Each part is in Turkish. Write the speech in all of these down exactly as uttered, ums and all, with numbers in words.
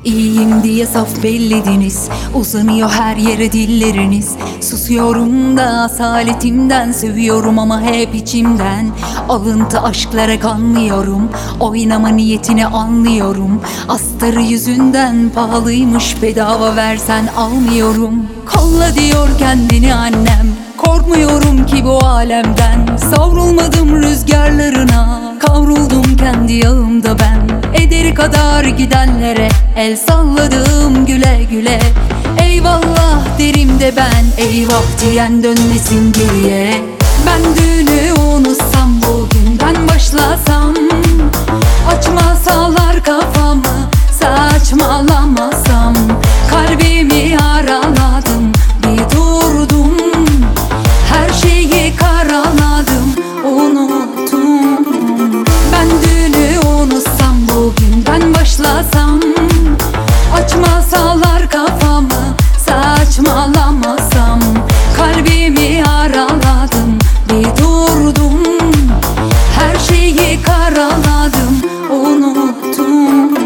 İyiyim diye saf bellediniz, uzanıyor her yere dilleriniz. Susuyorum da asaletimden, seviyorum ama hep içimden. Alıntı aşklara kanmıyorum, oynama niyetini anlıyorum. Astarı yüzünden pahalıymış, bedava versen almıyorum. Kolla diyor kendini annem, korkmuyorum ki bu alemden. Savrulmadım rüzgarlarına, kavruldum kendi yağımda ben. Ederi kadar gidenlere el salladım güle güle. Eyvallah derim de ben, eyvah diyen dönmesin geriye. Ben düğünü unutsam, bugünden başlasam, açmasalar kafamı, saçmalamasam. Kalbimi araladım, bir durdum, her şeyi karaladım, unuttum. Ben düğünü unutsam, bugünden başlasam, açmasalar kafamı, saçmalamasam. Kalbimi araladım, bir durdum, her şeyi karaladım, unuttum.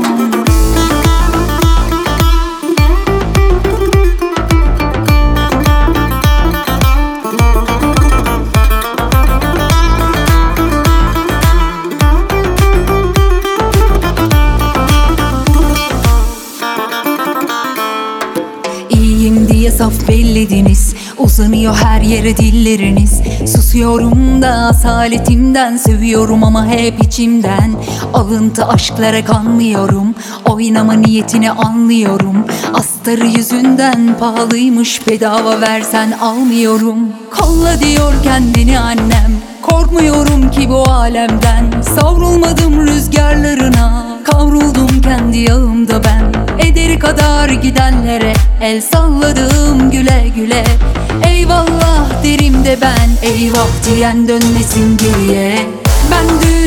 İyiyim diye saf bellediniz, uzanıyor her yere dilleriniz. Susuyorum da asaletimden, seviyorum ama hep içimden. Alıntı aşklara kanmıyorum, oynama niyetini anlıyorum. Astarı yüzünden pahalıymış, bedava versen almıyorum. Kolla diyor kendini annem, korkmuyorum ki bu alemden. Savrulmadım rüzgarlarına, kavruldum kendi yağımda ben. Ederi kadar gidenlere el salladım güle güle. Eyvallah derim de ben, eyvah diyen dönmesin geriye. Ben